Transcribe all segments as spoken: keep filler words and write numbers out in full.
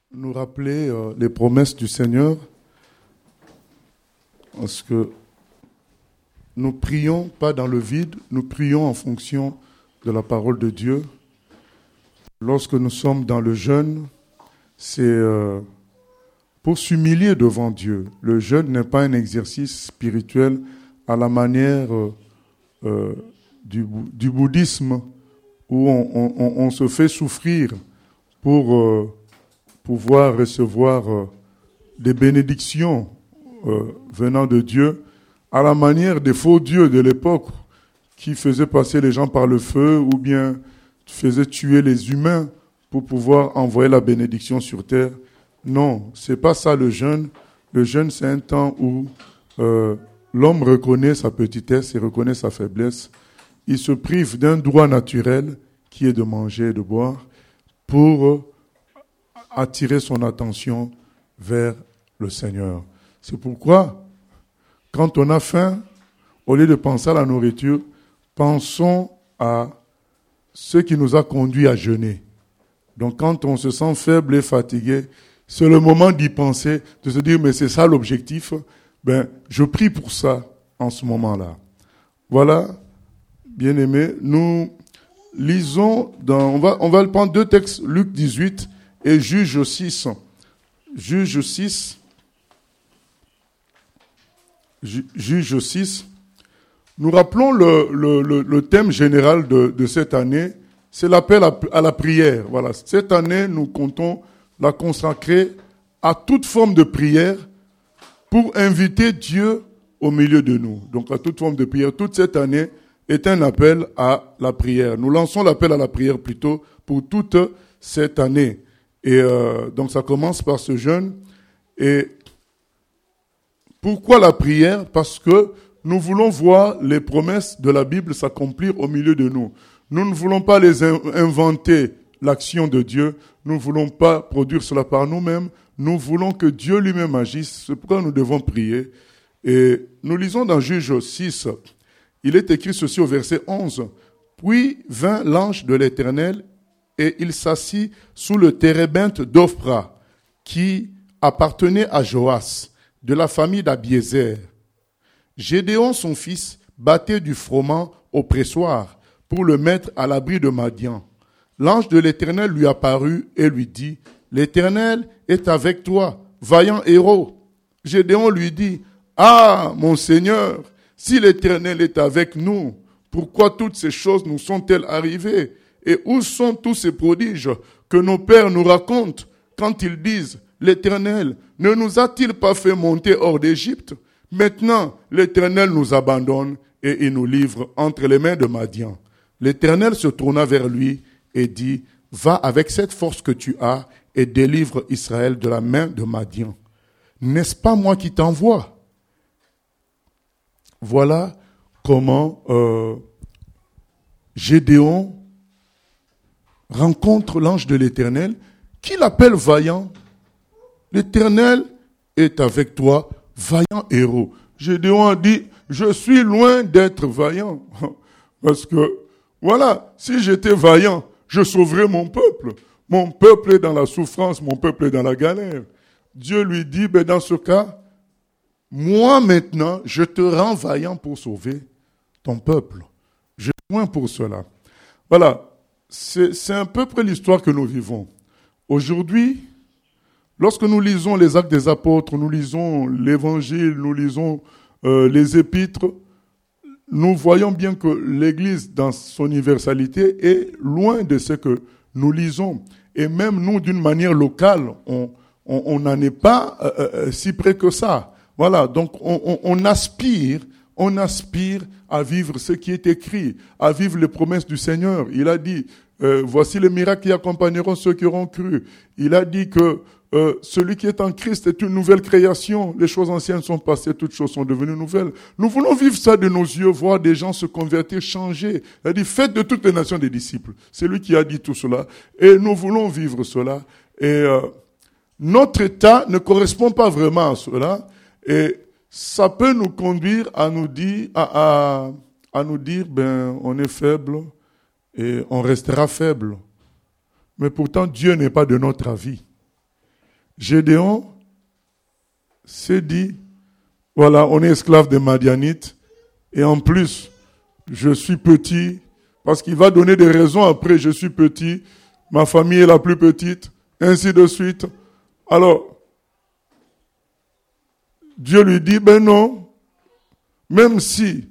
nous rappeler euh, les promesses du Seigneur, parce que nous prions pas dans le vide, nous prions en fonction de la parole de Dieu. Lorsque nous sommes dans le jeûne, c'est euh, pour s'humilier devant Dieu. Le jeûne n'est pas un exercice spirituel à la manière euh, euh, du, du bouddhisme où on, on, on se fait souffrir pour euh, pouvoir recevoir euh, des bénédictions euh, venant de Dieu, à la manière des faux dieux de l'époque qui faisaient passer les gens par le feu ou bien faisaient tuer les humains pour pouvoir envoyer la bénédiction sur terre. Non, c'est pas ça le jeûne. Le jeûne, c'est un temps où euh, l'homme reconnaît sa petitesse et reconnaît sa faiblesse. Il se prive d'un droit naturel qui est de manger et de boire pour attirer son attention vers le Seigneur. C'est pourquoi, quand on a faim, au lieu de penser à la nourriture, pensons à ce qui nous a conduit à jeûner. Donc quand on se sent faible et fatigué, c'est le moment d'y penser, de se dire, mais c'est ça l'objectif, ben, je prie pour ça en ce moment-là. Voilà, bien-aimés, nous lisons, dans, on va, on va prendre deux textes, Luc dix-huit et Juge six. Juge six. Juge six. Nous rappelons le, le, le, le thème général de, de cette année, c'est l'appel à, à la prière. Voilà. Cette année, nous comptons la consacrer à toute forme de prière pour inviter Dieu au milieu de nous. Donc à toute forme de prière. Toute cette année est un appel à la prière. Nous lançons l'appel à la prière plutôt pour toute cette année. Et euh, donc ça commence par ce jeûne. Et pourquoi la prière? Parce que nous voulons voir les promesses de la Bible s'accomplir au milieu de nous. Nous ne voulons pas les in- inventer l'action de Dieu. Nous ne voulons pas produire cela par nous-mêmes. Nous voulons que Dieu lui-même agisse. C'est pourquoi nous devons prier. Et nous lisons dans Juge six, il est écrit ceci au verset onze. Puis vint l'ange de l'Éternel et il s'assit sous le térébinthe d'Ophra, qui appartenait à Joas, de la famille d'Abiézer. Gédéon, son fils, battait du froment au pressoir pour le mettre à l'abri de Madian. L'ange de l'Éternel lui apparut et lui dit, « L'Éternel est avec toi, vaillant héros. » Gédéon lui dit, « Ah, mon Seigneur, si l'Éternel est avec nous, pourquoi toutes ces choses nous sont-elles arrivées? Et où sont tous ces prodiges que nos pères nous racontent quand ils disent, « L'Éternel ne nous a-t-il pas fait monter hors d'Égypte? Maintenant, l'Éternel nous abandonne et il nous livre entre les mains de Madian. » L'Éternel se tourna vers lui et dit, « Va avec cette force que tu as et délivre Israël de la main de Madian. N'est-ce pas moi qui t'envoie? » Voilà comment euh, Gédéon rencontre l'ange de l'Éternel qui l'appelle vaillant. L'Éternel est avec toi, vaillant héros. Gédéon a dit, je suis loin d'être vaillant. Parce que, voilà, si j'étais vaillant, je sauverais mon peuple. Mon peuple est dans la souffrance, mon peuple est dans la galère. Dieu lui dit, ben dans ce cas, moi maintenant, je te rends vaillant pour sauver ton peuple. Je loin pour cela. Voilà, c'est, c'est à peu près l'histoire que nous vivons. Aujourd'hui, lorsque nous lisons les Actes des Apôtres, nous lisons l'Évangile, nous lisons euh, les Épîtres, nous voyons bien que l'Église, dans son universalité, est loin de ce que nous lisons. Et même nous, d'une manière locale, on on, on n'en est pas euh, euh, si près que ça. Voilà, donc on, on, on aspire, on aspire à vivre ce qui est écrit, à vivre les promesses du Seigneur. Il a dit, euh, voici les miracles qui accompagneront ceux qui auront cru. Il a dit que Euh, celui qui est en Christ est une nouvelle création. Les choses anciennes sont passées, toutes choses sont devenues nouvelles. Nous voulons vivre ça de nos yeux, voir des gens se convertir, changer. Il a dit, faites de toutes les nations des disciples. C'est lui qui a dit tout cela. Et nous voulons vivre cela. Et euh, notre état ne correspond pas vraiment à cela. Et ça peut nous conduire à nous dire, à, à, à nous dire, ben, on est faible et on restera faible. Mais pourtant, Dieu n'est pas de notre avis. Gédéon s'est dit, voilà, on est esclave des Madianites, et en plus, je suis petit, parce qu'il va donner des raisons après, je suis petit, ma famille est la plus petite, ainsi de suite. Alors, Dieu lui dit, ben non, même si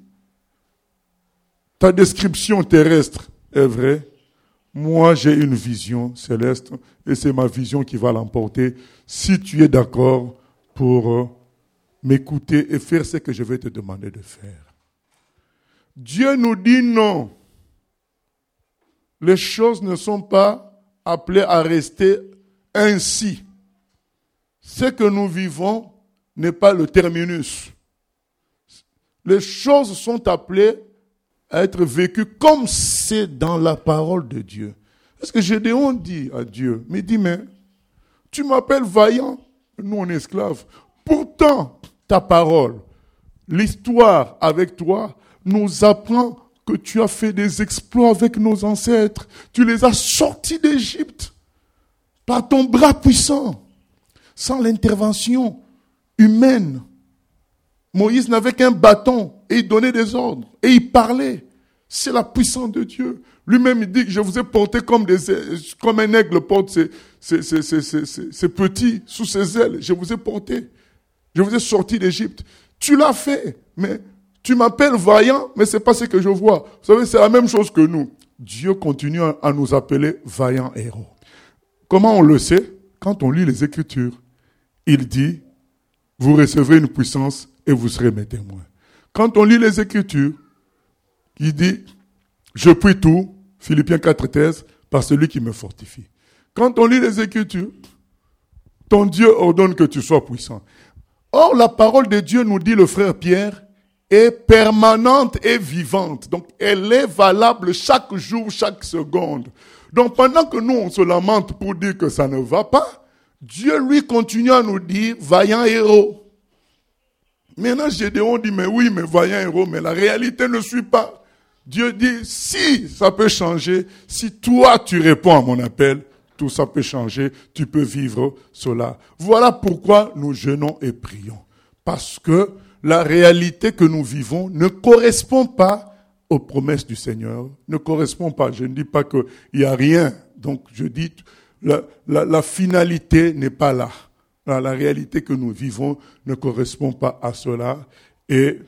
ta description terrestre est vraie, moi j'ai une vision céleste, et c'est ma vision qui va l'emporter, si tu es d'accord pour euh, m'écouter et faire ce que je vais te demander de faire. Dieu nous dit non. Les choses ne sont pas appelées à rester ainsi. Ce que nous vivons n'est pas le terminus. Les choses sont appelées à être vécues comme c'est dans la parole de Dieu. Parce que Gédéon dit à Dieu, mais dis, mais tu m'appelles vaillant, nous on est esclaves. Pourtant, ta parole, l'histoire avec toi, nous apprend que tu as fait des exploits avec nos ancêtres. Tu les as sortis d'Égypte par ton bras puissant, sans l'intervention humaine. Moïse n'avait qu'un bâton et il donnait des ordres et il parlait. C'est la puissance de Dieu. Lui-même, il dit que je vous ai porté comme, des, comme un aigle porte ses, ses, ses, ses, ses, ses, ses petits sous ses ailes. Je vous ai porté. Je vous ai sorti d'Égypte. Tu l'as fait, mais tu m'appelles vaillant, mais c'est pas ce que je vois. Vous savez, c'est la même chose que nous. Dieu continue à nous appeler vaillants héros. Comment on le sait? Quand on lit les Écritures, il dit, vous recevrez une puissance et vous serez mes témoins. Quand on lit les Écritures, il dit, je puis tout, Philippiens quatre treize, par celui qui me fortifie. Quand on lit les Écritures, ton Dieu ordonne que tu sois puissant. Or, la parole de Dieu, nous dit le frère Pierre, est permanente et vivante. Donc, elle est valable chaque jour, chaque seconde. Donc, pendant que nous, on se lamente pour dire que ça ne va pas, Dieu, lui, continue à nous dire, vaillant héros. Maintenant, Gédéon dit, mais oui, mais vaillant héros, mais la réalité ne suit pas. Dieu dit, si ça peut changer, si toi, tu réponds à mon appel, tout ça peut changer, tu peux vivre cela. Voilà pourquoi nous jeûnons et prions. Parce que la réalité que nous vivons ne correspond pas aux promesses du Seigneur, ne correspond pas. Je ne dis pas qu'il n'y a rien. Donc, je dis, la, la, la finalité n'est pas là. La, la réalité que nous vivons ne correspond pas à cela. Et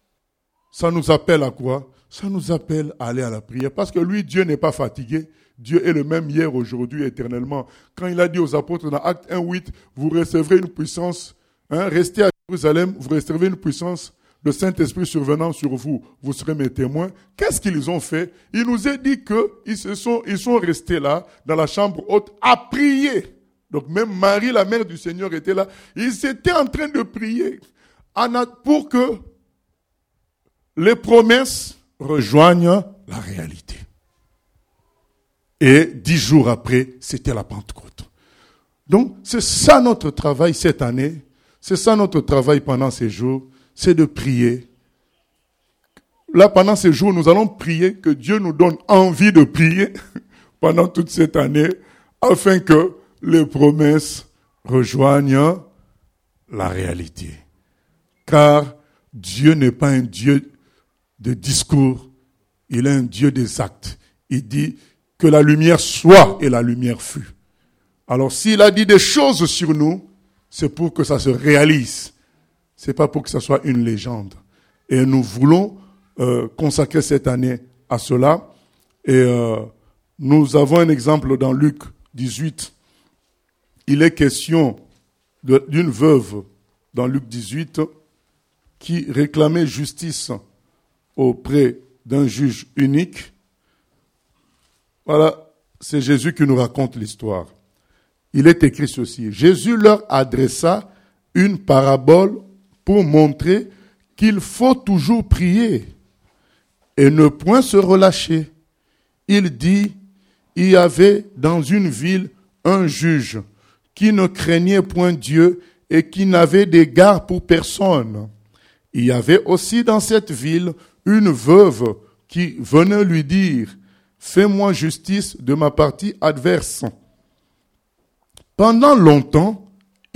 ça nous appelle à quoi? Ça nous appelle à aller à la prière. Parce que lui, Dieu n'est pas fatigué. Dieu est le même hier, aujourd'hui, éternellement. Quand il a dit aux apôtres dans Acte un huit, vous recevrez une puissance, hein, restez à Jérusalem, vous recevrez une puissance, le Saint-Esprit survenant sur vous, vous serez mes témoins. Qu'est-ce qu'ils ont fait? Il nous a dit qu'ils se sont, ils sont restés là, dans la chambre haute, à prier. Donc même Marie, la mère du Seigneur, était là. Ils étaient en train de prier pour que les promesses rejoignent la réalité. Et dix jours après, c'était la Pentecôte. Donc, c'est ça notre travail cette année. C'est ça notre travail pendant ces jours. C'est de prier. Là, pendant ces jours, nous allons prier que Dieu nous donne envie de prier pendant toute cette année, afin que les promesses rejoignent la réalité. Car Dieu n'est pas un Dieu de discours, il est un Dieu des actes. Il dit que la lumière soit et la lumière fut. Alors s'il a dit des choses sur nous, c'est pour que ça se réalise. C'est pas pour que ça soit une légende. Et nous voulons euh, consacrer cette année à cela. Et euh, nous avons un exemple dans Luc dix-huit. Il est question de, d'une veuve dans Luc dix-huit qui réclamait justice auprès d'un juge unique. Voilà, c'est Jésus qui nous raconte l'histoire. Il est écrit ceci. Jésus leur adressa une parabole pour montrer qu'il faut toujours prier et ne point se relâcher. Il dit, il y avait dans une ville un juge qui ne craignait point Dieu et qui n'avait d'égard pour personne. Il y avait aussi dans cette ville une veuve qui venait lui dire, fais-moi justice de ma partie adverse. Pendant longtemps,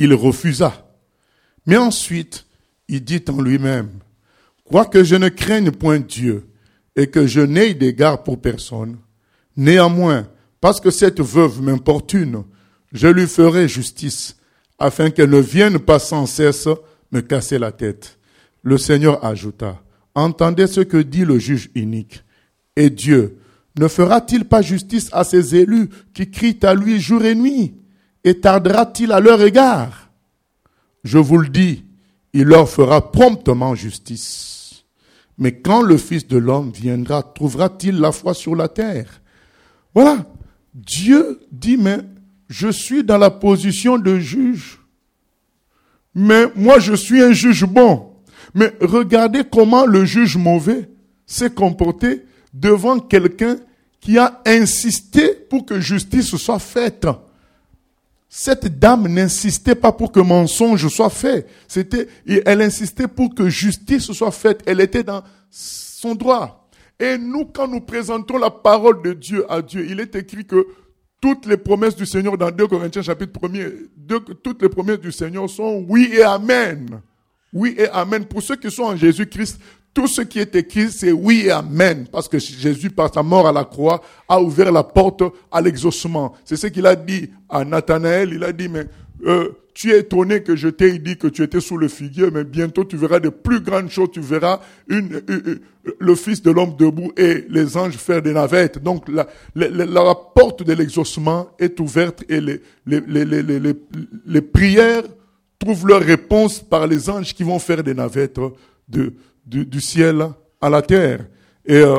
il refusa. Mais ensuite, il dit en lui-même, quoique je ne craigne point Dieu et que je n'aie d'égard pour personne, néanmoins, parce que cette veuve m'importune, je lui ferai justice, afin qu'elle ne vienne pas sans cesse me casser la tête. Le Seigneur ajouta, entendez ce que dit le juge inique. Et Dieu ne fera-t-il pas justice à ses élus qui crient à lui jour et nuit? Et tardera-t-il à leur égard? Je vous le dis, il leur fera promptement justice. Mais quand le Fils de l'homme viendra, trouvera-t-il la foi sur la terre? Voilà. Dieu dit, mais je suis dans la position de juge. Mais moi, je suis un juge bon. Mais regardez comment le juge mauvais s'est comporté devant quelqu'un qui a insisté pour que justice soit faite. Cette dame n'insistait pas pour que mensonge soit fait. C'était, elle insistait pour que justice soit faite. Elle était dans son droit. Et nous, quand nous présentons la parole de Dieu à Dieu, il est écrit que toutes les promesses du Seigneur dans deux Corinthiens chapitre premier, toutes les promesses du Seigneur sont oui et amen. Oui et amen. Pour ceux qui sont en Jésus-Christ, tout ce qui est écrit, c'est oui et amen. Parce que Jésus, par sa mort à la croix, a ouvert la porte à l'exaucement. C'est ce qu'il a dit à Nathanaël. Il a dit, mais euh, tu es étonné que je t'ai dit que tu étais sous le figuier, mais bientôt tu verras de plus grandes choses. Tu verras une, une, une, le Fils de l'homme debout et les anges faire des navettes. Donc la, la, la, la porte de l'exaucement est ouverte et les, les, les, les, les, les, les prières trouvent leur réponse par les anges qui vont faire des navettes de Du, du ciel à la terre. Et euh,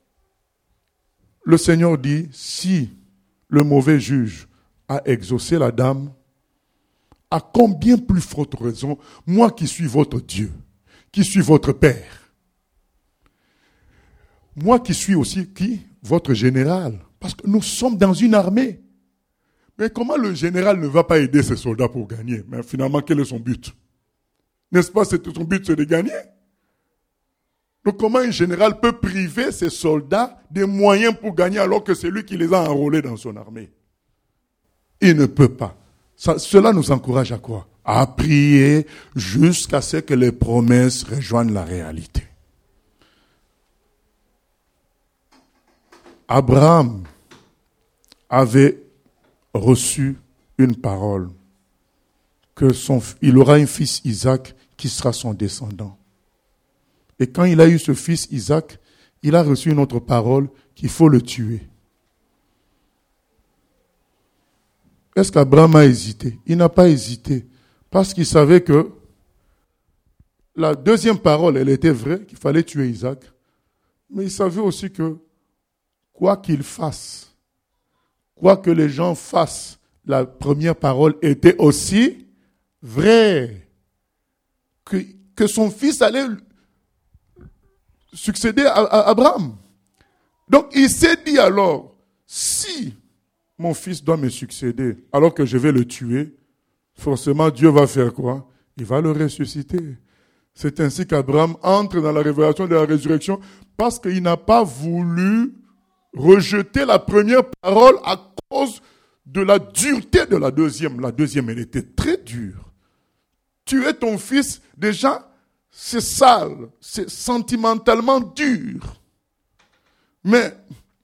le Seigneur dit, si le mauvais juge a exaucé la dame, à combien plus forte raison, moi qui suis votre Dieu, qui suis votre Père, moi qui suis aussi qui? Votre général. Parce que nous sommes dans une armée. Mais comment le général ne va pas aider ses soldats pour gagner? Mais finalement, quel est son but? N'est-ce pas, c'est, son but c'est de gagner? Donc comment un général peut priver ses soldats des moyens pour gagner alors que c'est lui qui les a enrôlés dans son armée? Il ne peut pas. Ça, cela nous encourage à quoi? À prier jusqu'à ce que les promesses rejoignent la réalité. Abraham avait reçu une parole que son, il aura un fils Isaac qui sera son descendant. Et quand il a eu ce fils Isaac, il a reçu une autre parole qu'il faut le tuer. Est-ce qu'Abraham a hésité? Il n'a pas hésité. Parce qu'il savait que la deuxième parole, elle était vraie, qu'il fallait tuer Isaac. Mais il savait aussi que, quoi qu'il fasse, quoi que les gens fassent, la première parole était aussi vraie. Que, que son fils allait succéder à, à Abraham. Donc il s'est dit alors, si mon fils doit me succéder alors que je vais le tuer, forcément Dieu va faire quoi? Il va le ressusciter. C'est ainsi qu'Abraham entre dans la révélation de la résurrection parce qu'il n'a pas voulu rejeter la première parole à cause de la dureté de la deuxième. La deuxième, elle était très dure. Tuer ton fils, déjà, c'est sale, c'est sentimentalement dur. Mais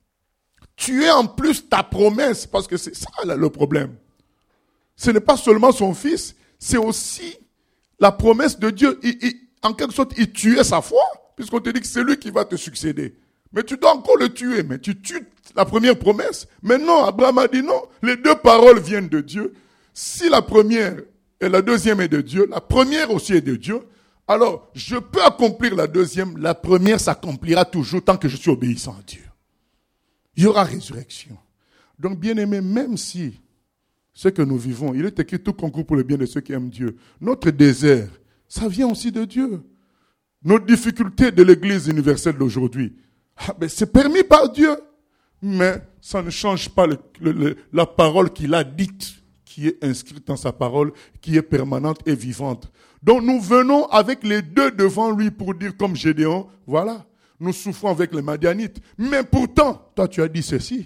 tu es en plus ta promesse, parce que c'est ça là, le problème. Ce n'est pas seulement son fils, c'est aussi la promesse de Dieu. Il, il, en quelque sorte, il tuait sa foi, puisqu'on te dit que c'est lui qui va te succéder. Mais tu dois encore le tuer, mais tu tues la première promesse. Mais non, Abraham a dit non, les deux paroles viennent de Dieu. Si la première et la deuxième est de Dieu, la première aussi est de Dieu, alors, je peux accomplir la deuxième, la première s'accomplira toujours tant que je suis obéissant à Dieu. Il y aura résurrection. Donc, bien aimé, même si ce que nous vivons, il est écrit tout concourt pour le bien de ceux qui aiment Dieu. Notre désert, ça vient aussi de Dieu. Nos difficultés de l'Église universelle d'aujourd'hui, ah, ben c'est permis par Dieu. Mais ça ne change pas le, le, le, la parole qu'il a dite, qui est inscrite dans sa parole, qui est permanente et vivante. Donc nous venons avec les deux devant lui pour dire comme Gédéon, voilà, nous souffrons avec les Madianites. Mais pourtant, toi tu as dit ceci.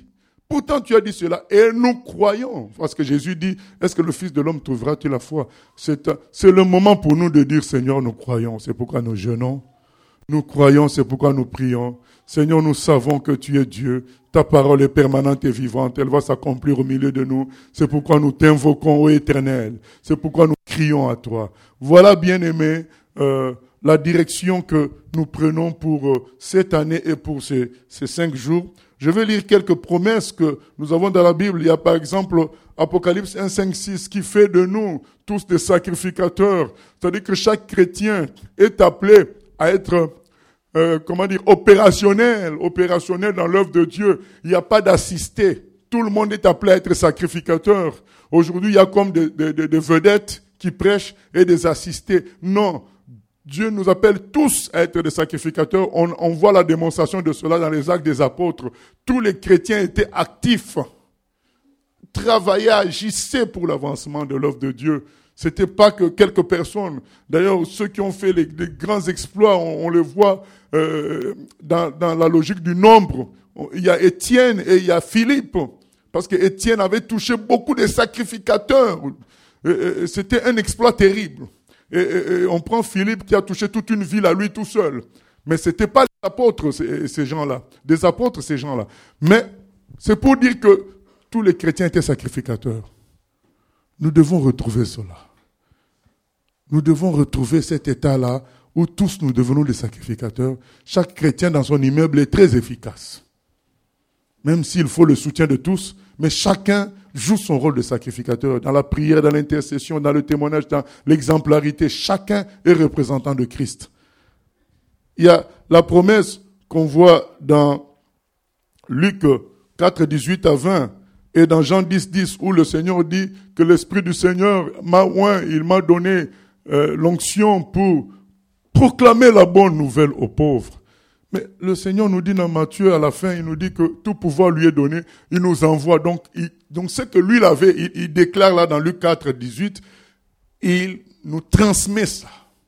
Pourtant, tu as dit cela et nous croyons. Parce que Jésus dit, est-ce que le Fils de l'homme trouvera-t-il la foi? C'est, c'est le moment pour nous de dire, Seigneur, nous croyons. C'est pourquoi nous jeûnons. Nous croyons, c'est pourquoi nous prions. Seigneur, nous savons que tu es Dieu. Ta parole est permanente et vivante. Elle va s'accomplir au milieu de nous. C'est pourquoi nous t'invoquons, ô Éternel. C'est pourquoi nous crions à toi. Voilà, bien-aimés, euh, la direction que nous prenons pour euh, cette année et pour ces, ces cinq jours. Je vais lire quelques promesses que nous avons dans la Bible. Il y a par exemple Apocalypse un, cinq, six qui fait de nous tous des sacrificateurs. C'est-à-dire que chaque chrétien est appelé à être, euh, comment dire, opérationnel, opérationnel dans l'œuvre de Dieu. Il n'y a pas d'assisté. Tout le monde est appelé à être sacrificateur. Aujourd'hui, il y a comme des, des, des vedettes qui prêchent et des assistés. Non. Dieu nous appelle tous à être des sacrificateurs. On, on voit la démonstration de cela dans les actes des apôtres. Tous les chrétiens étaient actifs, travaillaient, agissaient pour l'avancement de l'œuvre de Dieu. C'était pas que quelques personnes. D'ailleurs, ceux qui ont fait les, les grands exploits, on, on les voit euh, dans, dans la logique du nombre. Il y a Étienne et il y a Philippe, parce que Étienne avait touché beaucoup de sacrificateurs. Et, et, c'était un exploit terrible. Et, et, et on prend Philippe qui a touché toute une ville à lui tout seul. Mais c'était pas des apôtres, ces, ces gens-là. Des apôtres, ces gens-là. Mais c'est pour dire que tous les chrétiens étaient sacrificateurs. Nous devons retrouver cela. Nous devons retrouver cet état-là où tous nous devenons des sacrificateurs. Chaque chrétien dans son immeuble est très efficace. Même s'il faut le soutien de tous, mais chacun joue son rôle de sacrificateur. Dans la prière, dans l'intercession, dans le témoignage, dans l'exemplarité, chacun est représentant de Christ. Il y a la promesse qu'on voit dans Luc quatre, dix-huit à vingt et dans Jean dix, dix, où le Seigneur dit que l'Esprit du Seigneur m'a oint, il m'a donné euh, l'onction pour proclamer la bonne nouvelle aux pauvres. Mais le Seigneur nous dit dans Matthieu, à la fin, il nous dit que tout pouvoir lui est donné, il nous envoie. Donc, il, donc ce que lui il avait, il, il déclare là dans Luc quatre, dix-huit, il nous transmet ça.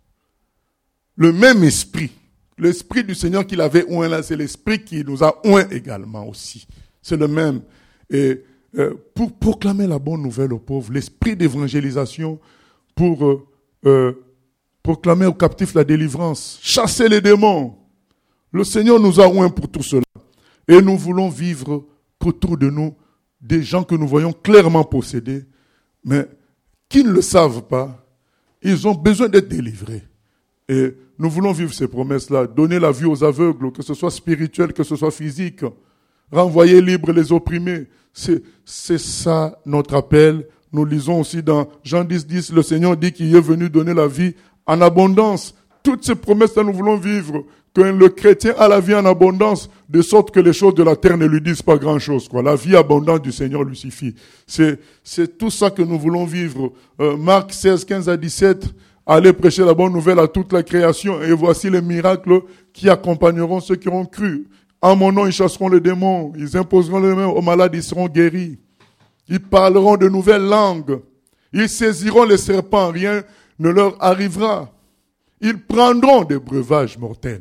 Le même esprit, l'esprit du Seigneur qu'il avait oint là, c'est l'esprit qui nous a oint également aussi. C'est le même. Et euh, pour proclamer la bonne nouvelle aux pauvres, l'esprit d'évangélisation, pour euh, euh, proclamer aux captifs la délivrance, chasser les démons. Le Seigneur nous a oint pour tout cela. Et nous voulons vivre qu'autour de nous des gens que nous voyons clairement possédés, mais qui ne le savent pas. Ils ont besoin d'être délivrés. Et nous voulons vivre ces promesses-là, donner la vue aux aveugles, que ce soit spirituel, que ce soit physique, renvoyer libres les opprimés. C'est, c'est ça notre appel. Nous lisons aussi dans Jean dix, dix, le Seigneur dit qu'il est venu donner la vie en abondance. Toutes ces promesses-là, nous voulons vivre. Que le chrétien a la vie en abondance, de sorte que les choses de la terre ne lui disent pas grand-chose, quoi. La vie abondante du Seigneur lui suffit. C'est, c'est tout ça que nous voulons vivre. Euh, Marc seize, quinze à dix-sept, allez prêcher la bonne nouvelle à toute la création, et voici les miracles qui accompagneront ceux qui ont cru. En mon nom, ils chasseront les démons, ils imposeront les mains aux malades, ils seront guéris. Ils parleront de nouvelles langues. Ils saisiront les serpents, rien ne leur arrivera. Ils prendront des breuvages mortels,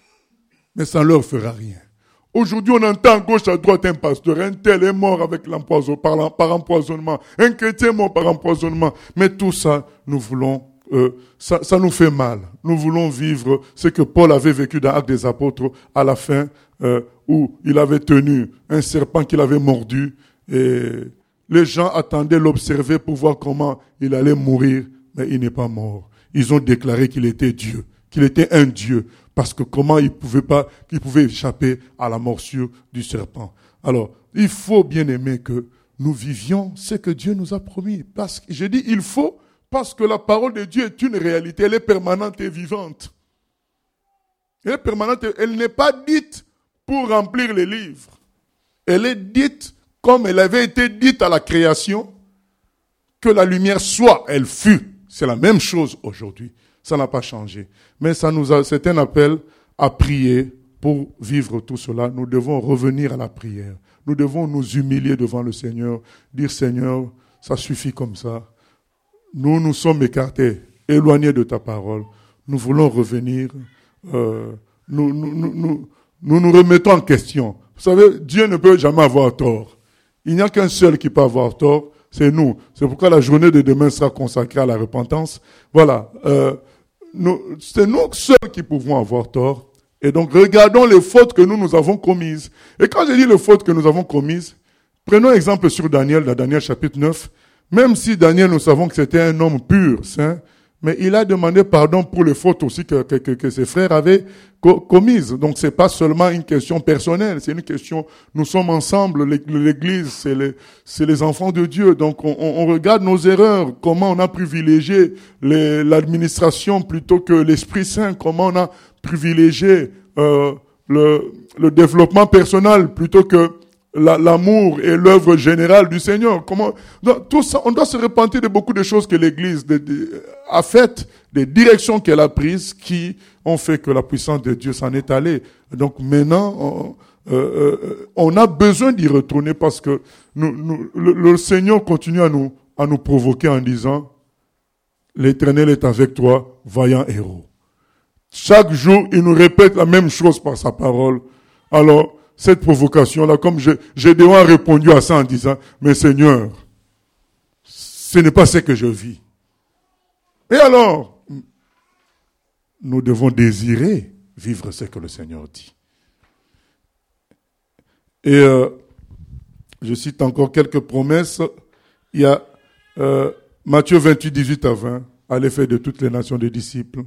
mais ça ne leur fera rien. Aujourd'hui, on entend à gauche, à droite un pasteur, un tel est mort avec l'empoison, par, par empoisonnement, un chrétien mort par empoisonnement. Mais tout ça, nous voulons, euh, ça, ça nous fait mal. Nous voulons vivre ce que Paul avait vécu dans Actes des Apôtres à la fin, euh, où il avait tenu un serpent qu'il avait mordu, et les gens attendaient l'observer pour voir comment il allait mourir, mais il n'est pas mort. Ils ont déclaré qu'il était Dieu, qu'il était un Dieu. Parce que comment il pouvait pas, il pouvait échapper à la morsure du serpent. Alors, il faut bien aimer que nous vivions ce que Dieu nous a promis. Parce que, je dis il faut, parce que la parole de Dieu est une réalité, elle est permanente et vivante. Elle est permanente, elle n'est pas dite pour remplir les livres. Elle est dite comme elle avait été dite à la création, que la lumière soit, elle fut. C'est la même chose aujourd'hui. Ça n'a pas changé. Mais ça nous a, c'est un appel à prier pour vivre tout cela. Nous devons revenir à la prière. Nous devons nous humilier devant le Seigneur. Dire, Seigneur, ça suffit comme ça. Nous nous sommes écartés, éloignés de ta parole. Nous voulons revenir. Euh, nous, nous, nous, nous, nous nous remettons en question. Vous savez, Dieu ne peut jamais avoir tort. Il n'y a qu'un seul qui peut avoir tort, c'est nous. C'est pourquoi la journée de demain sera consacrée à la repentance. Voilà, euh, nous, c'est nous seuls qui pouvons avoir tort. Et donc, regardons les fautes que nous, nous avons commises. Et quand je dis les fautes que nous avons commises, prenons exemple sur Daniel, dans Daniel chapitre neuf. Même si Daniel, nous savons que c'était un homme pur, saint, mais il a demandé pardon pour les fautes aussi que, que, que, que ses frères avaient co- commises. Donc, c'est pas seulement une question personnelle, c'est une question, nous sommes ensemble, l'Église, c'est les, c'est les enfants de Dieu. Donc, on, on regarde nos erreurs, comment on a privilégié les, l'administration plutôt que l'Esprit Saint, comment on a privilégié euh, le, le développement personnel plutôt que La, l'amour et l'œuvre générale du Seigneur. Comment, donc, tout ça, on doit se repentir de beaucoup de choses que l'Église de, de, a faites, des directions qu'elle a prises qui ont fait que la puissance de Dieu s'en est allée. Donc maintenant, on, euh, euh, on a besoin d'y retourner parce que nous, nous, le, le Seigneur continue à nous, à nous provoquer en disant « L'Éternel est avec toi, vaillant héros ». Chaque jour, il nous répète la même chose par sa parole. Alors, cette provocation-là, comme je, Gédéon a répondu à ça en disant, mais Seigneur, ce n'est pas ce que je vis. Et alors, nous devons désirer vivre ce que le Seigneur dit. Et euh, je cite encore quelques promesses. Il y a euh, Matthieu vingt-huit, dix-huit à vingt, à l'effet de toutes les nations des disciples.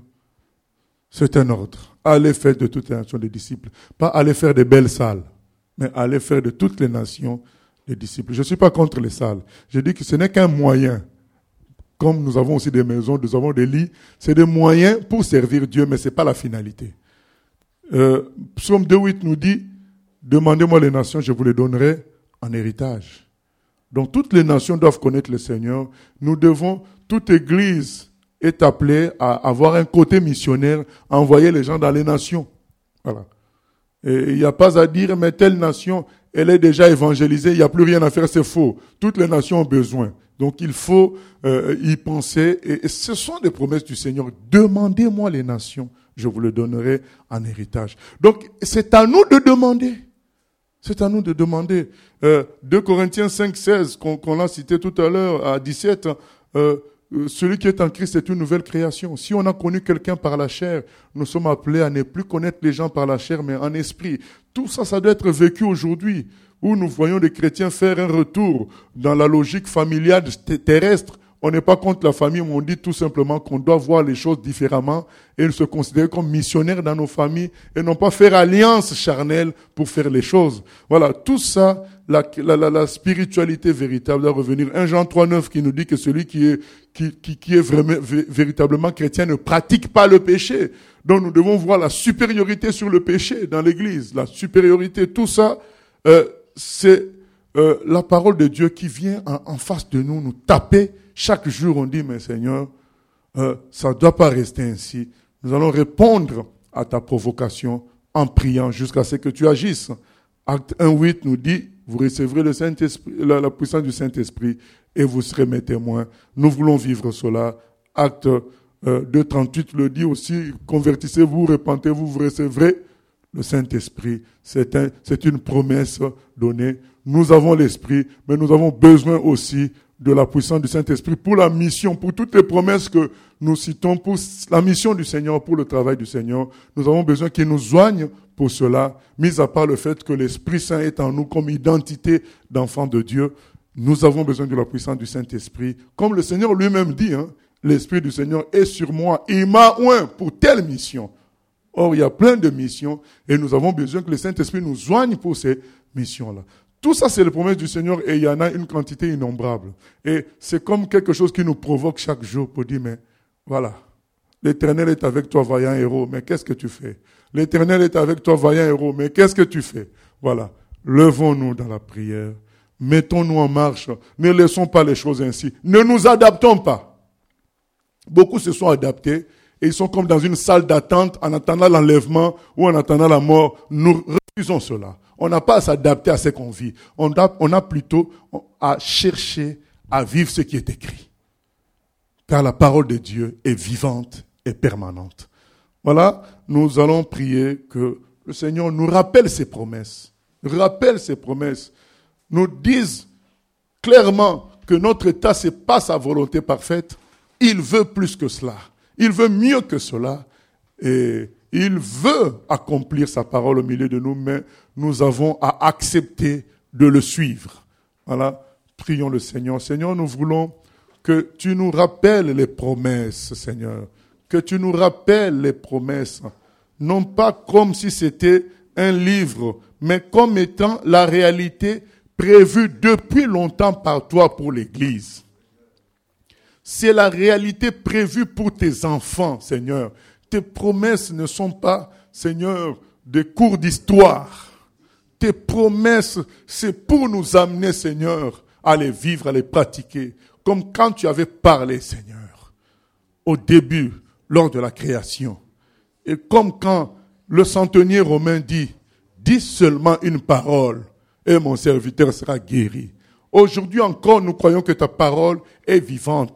C'est un ordre. Allez faire de toutes les nations des disciples. Pas aller faire des belles salles, mais aller faire de toutes les nations des disciples. Je ne suis pas contre les salles. Je dis que ce n'est qu'un moyen. Comme nous avons aussi des maisons, nous avons des lits, c'est des moyens pour servir Dieu, mais ce n'est pas la finalité. Euh, Psaume deux huit nous dit, demandez-moi les nations, je vous les donnerai en héritage. Donc toutes les nations doivent connaître le Seigneur. Nous devons, toute église est appelée à avoir un côté missionnaire, à envoyer les gens dans les nations. Voilà. Et il n'y a pas à dire, mais telle nation, elle est déjà évangélisée, il n'y a plus rien à faire, c'est faux. Toutes les nations ont besoin. Donc il faut euh, y penser. Et, et ce sont des promesses du Seigneur. Demandez-moi les nations, je vous les donnerai en héritage. Donc c'est à nous de demander. C'est à nous de demander. Euh, deux Corinthiens cinq, seize, qu'on, qu'on a cité tout à l'heure, à dix-sept, euh, celui qui est en Christ est une nouvelle création. Si on a connu quelqu'un par la chair, nous sommes appelés à ne plus connaître les gens par la chair, mais en esprit. Tout ça, ça doit être vécu aujourd'hui, où nous voyons des chrétiens faire un retour dans la logique familiale terrestre. On n'est pas contre la famille, mais on dit tout simplement qu'on doit voir les choses différemment et se considérer comme missionnaires dans nos familles et non pas faire alliance charnelle pour faire les choses. Voilà, tout ça, la, la, la, la spiritualité véritable doit revenir. un Jean trois neuf qui nous dit que celui qui est, qui, qui, qui est vraiment, véritablement chrétien ne pratique pas le péché. Donc nous devons voir la supériorité sur le péché dans l'Église. La supériorité, tout ça, euh, c'est euh, la parole de Dieu qui vient en, en face de nous, nous taper. Chaque jour, on dit, mais Seigneur, euh, ça ne doit pas rester ainsi. Nous allons répondre à ta provocation en priant jusqu'à ce que tu agisses. Acte un huit nous dit, vous recevrez le Saint-Esprit, la, la puissance du Saint-Esprit et vous serez mes témoins. Nous voulons vivre cela. Acte euh, deux trente-huit le dit aussi, convertissez-vous, repentez-vous, vous recevrez le Saint-Esprit. C'est, un, c'est une promesse donnée. Nous avons l'Esprit, mais nous avons besoin aussi de la puissance du Saint-Esprit pour la mission, pour toutes les promesses que nous citons, pour la mission du Seigneur, pour le travail du Seigneur. Nous avons besoin qu'il nous soigne pour cela, mis à part le fait que l'Esprit Saint est en nous comme identité d'enfant de Dieu. Nous avons besoin de la puissance du Saint-Esprit. Comme le Seigneur lui-même dit, hein, l'Esprit du Seigneur est sur moi. Il m'a oint pour telle mission. Or, il y a plein de missions et nous avons besoin que le Saint-Esprit nous soigne pour ces missions-là. Tout ça, c'est les promesses du Seigneur et il y en a une quantité innombrable. Et c'est comme quelque chose qui nous provoque chaque jour pour dire, mais voilà, l'Éternel est avec toi, vaillant héros, mais qu'est-ce que tu fais? L'Éternel est avec toi, vaillant héros, mais qu'est-ce que tu fais? Voilà, levons-nous dans la prière, mettons-nous en marche, ne laissons pas les choses ainsi, ne nous adaptons pas. Beaucoup se sont adaptés et ils sont comme dans une salle d'attente en attendant l'enlèvement ou en attendant la mort. Nous refusons cela. On n'a pas à s'adapter à ce qu'on vit. On a, on a plutôt à chercher à vivre ce qui est écrit. Car la parole de Dieu est vivante et permanente. Voilà, nous allons prier que le Seigneur nous rappelle ses promesses. Rappelle ses promesses. nous disent clairement que notre état, ce n'est pas sa volonté parfaite. Il veut plus que cela. Il veut mieux que cela. Et il veut accomplir sa parole au milieu de nous, mais nous avons à accepter de le suivre. Voilà, prions le Seigneur. Seigneur, nous voulons que tu nous rappelles les promesses, Seigneur. Que tu nous rappelles les promesses. Non pas comme si c'était un livre, mais comme étant la réalité prévue depuis longtemps par toi pour l'Église. C'est la réalité prévue pour tes enfants, Seigneur. Tes promesses ne sont pas, Seigneur, des cours d'histoire. Tes promesses, c'est pour nous amener, Seigneur, à les vivre, à les pratiquer. Comme quand tu avais parlé, Seigneur, au début, lors de la création. Et comme quand le centenier romain dit, dis seulement une parole et mon serviteur sera guéri. Aujourd'hui encore, nous croyons que ta parole est vivante.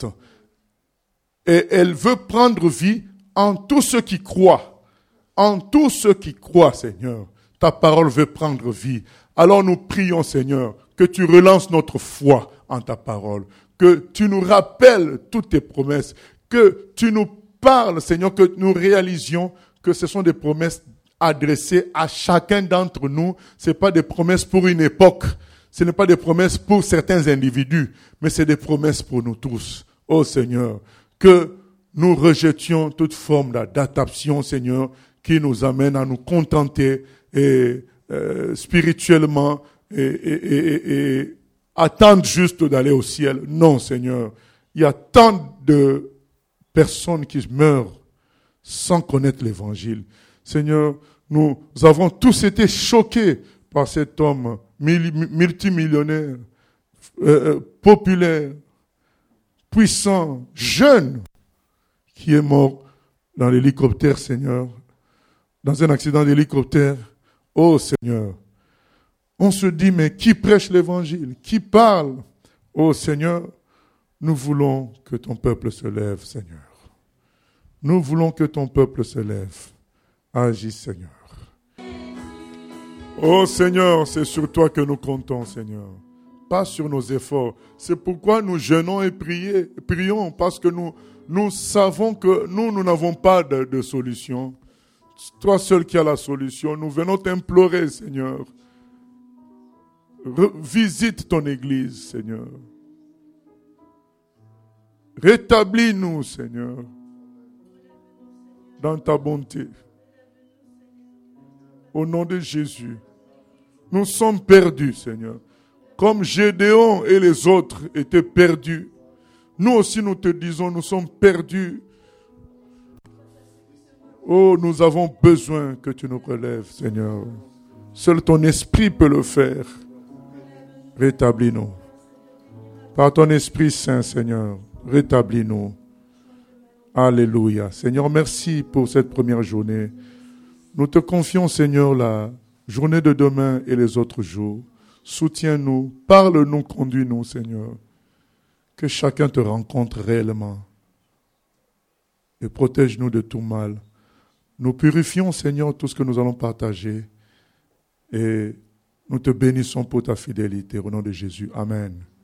Et elle veut prendre vie en tous ceux qui croient. En tous ceux qui croient, Seigneur. Ta parole veut prendre vie. Alors nous prions, Seigneur, que tu relances notre foi en ta parole. Que tu nous rappelles toutes tes promesses. Que tu nous parles, Seigneur, que nous réalisions que ce sont des promesses adressées à chacun d'entre nous. Ce n'est pas des promesses pour une époque. Ce n'est pas des promesses pour certains individus, mais c'est des promesses pour nous tous. Oh Seigneur, que nous rejetions toute forme d'adaptation, Seigneur, qui nous amène à nous contenter et, euh, spirituellement et, et, et, et attendre juste d'aller au ciel. Non, Seigneur, il y a tant de personnes qui meurent sans connaître l'Évangile. Seigneur, nous avons tous été choqués par cet homme multimillionnaire, euh, populaire, puissant, jeune, qui est mort dans l'hélicoptère, Seigneur, dans un accident d'hélicoptère. Oh Seigneur, on se dit, mais qui prêche l'Évangile? Qui parle? Oh Seigneur, nous voulons que ton peuple se lève, Seigneur. Nous voulons que ton peuple se lève. Agis, Seigneur. Oh Seigneur, c'est sur toi que nous comptons, Seigneur. Pas sur nos efforts. C'est pourquoi nous jeûnons et prions, prions parce que nous, nous savons que nous, nous n'avons pas de, de solution. Toi seul qui as la solution. Nous venons t'implorer, Seigneur. Re- visite ton Église, Seigneur. Rétablis-nous, Seigneur, dans ta bonté. Au nom de Jésus, nous sommes perdus, Seigneur. Comme Gédéon et les autres étaient perdus, nous aussi nous te disons, nous sommes perdus. Oh, nous avons besoin que tu nous relèves, Seigneur. Seul ton esprit peut le faire. Rétablis-nous. Par ton Esprit Saint, Seigneur, rétablis-nous. Alléluia. Seigneur, merci pour cette première journée. Nous te confions, Seigneur, la journée de demain et les autres jours. Soutiens-nous, parle-nous, conduis-nous, Seigneur. Que chacun te rencontre réellement. Et protège-nous de tout mal. Nous purifions, Seigneur, tout ce que nous allons partager. Et nous te bénissons pour ta fidélité. Au nom de Jésus. Amen.